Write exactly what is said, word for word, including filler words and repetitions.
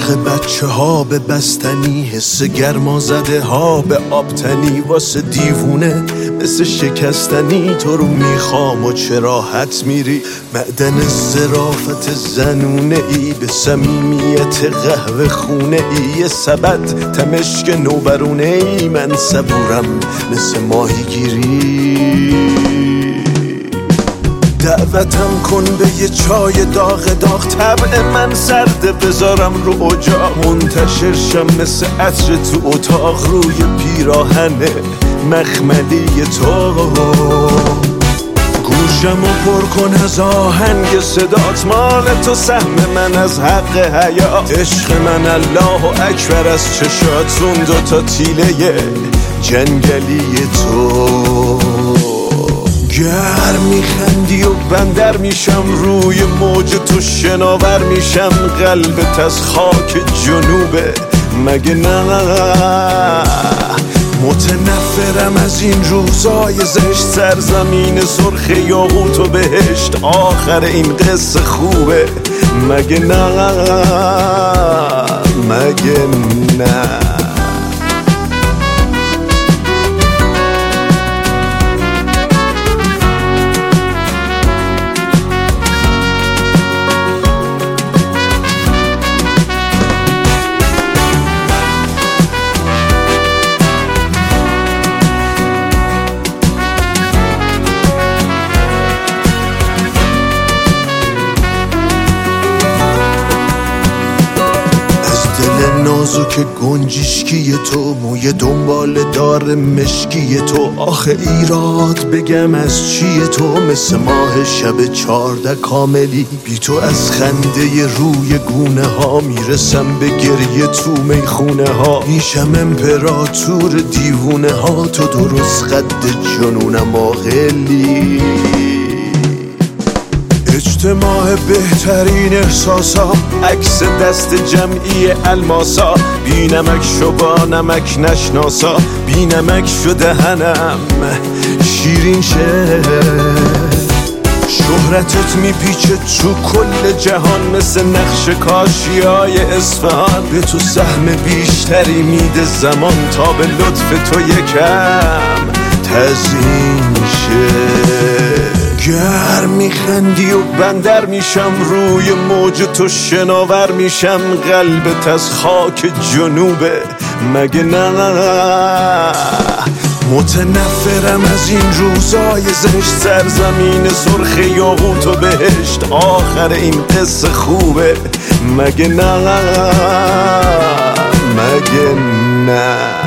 عشق بچه ها به بستنی، حس گرما زده ها به آبتنی، واسه دیوونه مثل شکستنی. تو رو میخوام و چرا حت میری؟ معدن ظرافت زنونه ای، به صمیمیت قهوه خونه ای، یه سبد تمشک نوبرونه ای. من صبورم مثل ماهیگیری، دعوتم کن به یه چای داغ داغ. طبع من سرده بذارم رو اجاق، منتشر شم مثل عطر تو اتاق روی پیراهن مخملی تو. گوشم و پر کن از آهنگ صدات، مال تو سهم من از حق حیات. عشق من الله و اکبر از چشات، اون دوتا تیله جنگلی تو. گر میخندی و بندر میشم، روی موج تو شناور میشم. قلبت از خاک جنوبه مگه نه؟ متنفرم از این روزای زشت، سرزمین سرخ یاقوت و بهشت. آخر این قصه خوبه مگه نه؟ مگه نه؟ نازک گنجشکی تو، موی دنبال دار مشکی تو. آخه ایراد بگم از چیه تو؟ مثل ماه شب چارده کاملی، بی تو از خنده روی گونه ها میرسم به گریه تو میخونه ها. میشم امپراتور دیوونه ها، تو درست قد جنونم آقلی. اجتماع بهترین احساسا، عکس دست جمعی الماسا. بی نمک شو با نمک نشناسا، بی نمک شو دهنم شیرین شه. شهرتت میپیچه تو کل جهان، مثل نقش کاشیای اصفهان. به تو سهم بیشتری میده زمان، تا به لطف تو یکم تزیین شه. گر میخندی و بندر میشم، روی موج تو شناور میشم. قلبت از خاک جنوبه مگه نه؟ متنفرم از این روزای زشت، سرزمین سرخ یاقوت و بهشت. آخر این قصه خوبه مگه نه؟ مگه نه؟